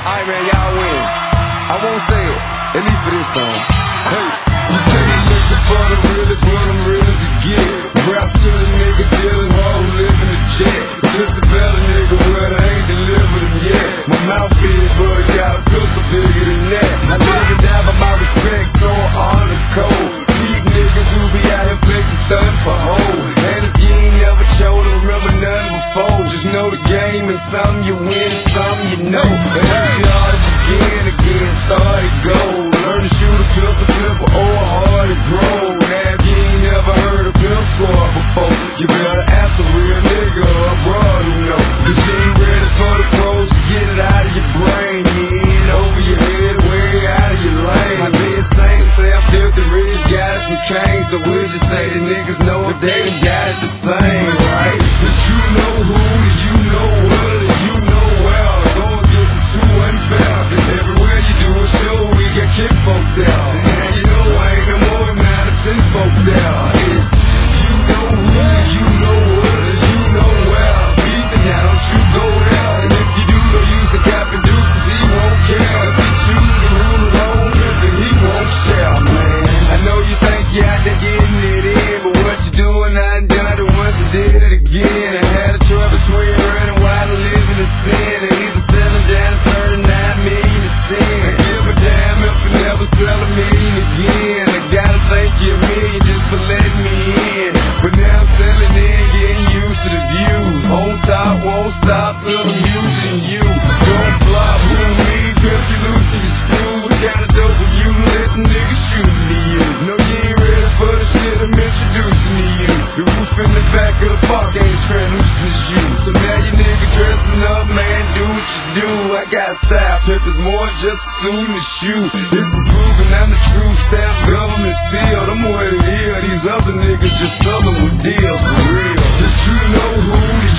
Alright, man, y'all win. I won't say it, at least for this song. Hey, you say you looking for the realest, what I'm real as you get. Rap to the nigga dealing hard, who live in the jet. Just a better nigga, but I ain't delivered him yet. My mouth big, but I got a pistol bigger than that. I live and die by my respect, so on the code. Keep niggas who be out here flexing, stunting for hoes. And if you ain't never chose to remember nothing before, just know the game is something you win and something you know. And it's hard to begin, start and go. Learn to shoot a pistol, flipper, or a hard to grow. Now if you ain't never heard a pimp squad before, you better ask a real nigga or a broad who know. Cause you ain't ready for the pros, just get it out of your brain. You ain't over your head, way out of your lane. I be insane to say I'm filthy rich, got it from Kane. So we'll just say the niggas know if they done got it the same, right? Cause you know who, you know what, and you know well. Going against them too unfair. Cause everywhere you do a show, we got kid folk there. And you know I ain't no more than 9 or 10 folk there. It's you know who, you know what, and you know well. Even now, don't you go there. And if you do, go use a cap and deuces, he won't care. If you choose to rule alone, then he won't share, man. I know you think you're out there getting it in, but what you doing, I ain't done it once and did it again. I had a choice between running wild and living in sin, and either selling down and turning 9 million to 10. I give a damn if I never sell a million again. I gotta thank you a million just for letting me in, but now I'm selling in, getting used to the view. On top, won't stop till I'm huge and you don't flop. Who me, grip you loose and you screw. What kind of dope if you let the niggas shoot to you? No, you ain't ready for the shit I'm introducing to you. The roof in the back of the park ain't translucent as you. So now you nigga dressing up, man, do what you do. I got style, tip is more than just a suit and a shoe. It's been proven I'm the true stamp, government sealed. I'm way to heal, these other niggas just selling with deals for real. Just you know who